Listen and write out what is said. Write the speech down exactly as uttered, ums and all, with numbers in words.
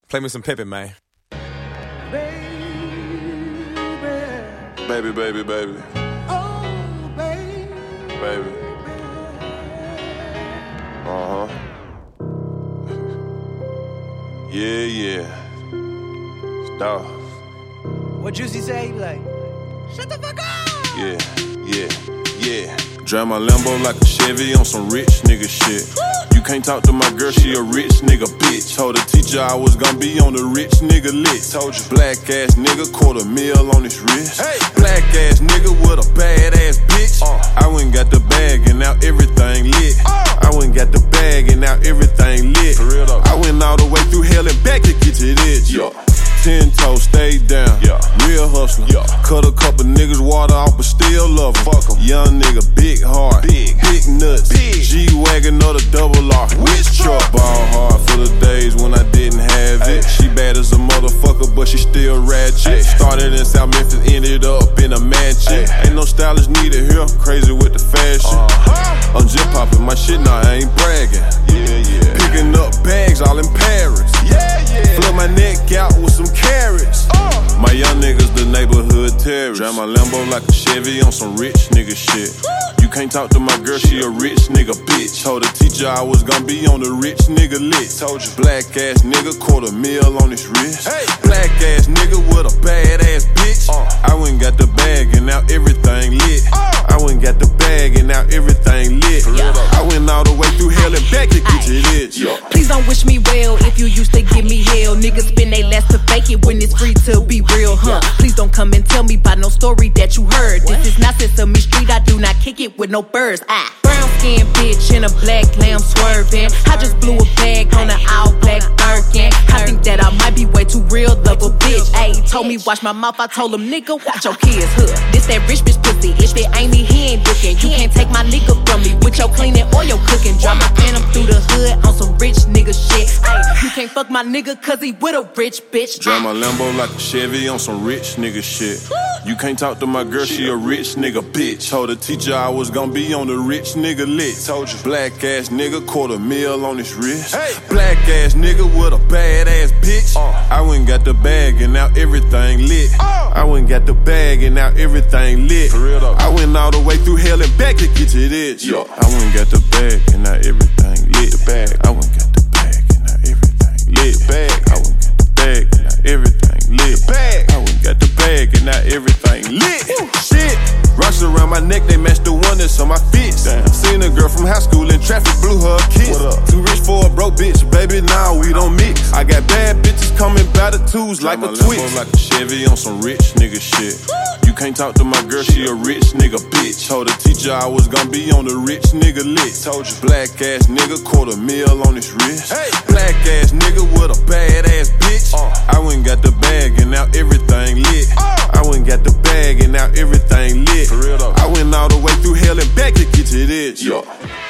Play me some Pippin, man. Baby, baby, baby. Oh, baby. Baby. Uh-huh. Yeah, yeah. Stop. What Juicy say? He be like, shut the fuck up! Yeah, yeah, yeah. Drive my Lambo like a Chevy on some rich nigga shit. You can't talk to my girl, she a rich nigga bitch. Told the teacher I was gonna be on the rich nigga list. Told you, black ass nigga, quarter mil on his wrist. Hey, black ass nigga with a bad ass bitch. Uh. I went and got the bag and now everything lit. Uh. I went and got the bag and now everything lit. For real though. I went all the way through hell and back to get to this. Yeah. Ten toes, stay down. Yeah. Real hustler. Yeah. Cut a couple niggas water off, but still love 'em. Fuck 'em. Young nigga, big heart. Big. Big nuts. Big. G-Wagon or the double R. Which truck? Ball hard for the days when I didn't have it. Ay. She bad as a motherfucker, but she still ratchet. Ay. Started in South Memphis, ended up in a mansion. Ay. Ain't no stylist needed here. Crazy with the fashion. Uh-huh. I'm just popping my shit now, I ain't bragging. Yeah, yeah. Picking up bags all in Paris. Yeah, yeah. Flip my neck out with some carrots. Uh. My young niggas, the neighborhood terrorists. Drive my Lambo like a Chevy on some rich nigga shit. You can't talk to my girl, she a rich nigga bitch. Told the teacher I was gonna be on the rich nigga list. Told you, black ass nigga, quarter mil on his wrist. Hey, black ass nigga with a bad ass bitch. Uh. I went and got the bag and now everything lit. Uh. I went and got the bag and now everything lit. Yeah. I went all the way through hell and back to get to this. Yeah. Please don't wish me well if you used to give me hell. Niggas spend they last to fake it when it's free to be real, huh? Please don't come and tell me about no story that you heard. This is not Sesame Street, I do not kick it with no birds. Ah, brown skin bitch in a black lamb swerving. I just blew a bag on an all black Birkin. I think that I might be way too real of a bitch. Ayy, told me watch my mouth, I told him nigga watch your kids, huh? This that rich bitch pussy, if it ain't me, he ain't looking. You can't take my nigga from me with your cleaning or your cooking. Drive my phantom through the hood on some rich nigga shit. Ayy, you can't fuck my nigga cause he with a rich bitch. Drive my Lambo like a Chevy on some rich nigga shit. You can't talk to my girl, she a rich nigga bitch. Told the teacher I was gonna be on the rich nigga list. Told you, black ass nigga, quarter mil on his wrist. Hey, black ass nigga with a bad ass bitch. Uh. I went and got the bag and now everything lit. Uh. I went and got the bag and now everything lit. For real though. I went all the way through hell and back to get to this. Yeah. I went and got the bag and now everything lit. The bag. I went and got the bag and now everything lit. The bag. I went and got the bag and now everything lit. The bag. I went and got the bag and now everything lit. Woo. Shit. Rocks around my neck, they match the one that's on my fist. Damn. Seen a girl from high school in traffic, blew her a kiss. Too rich for a broke bitch, baby, now we don't mix. I got bad bitches coming by the twos like a twist. Like a Chevy on some rich nigga shit. You can't talk to my girl, she a rich nigga bitch. Told the teacher I was gonna be on the rich nigga list. Told you, black ass nigga, quarter mil on his wrist. Hey, black ass nigga with a bad ass bitch. Uh. I went and got the bag and now everything lit. Uh. I went and got the bag and now everything lit. For real though. I went all the way through hell and back to get to this. Yeah.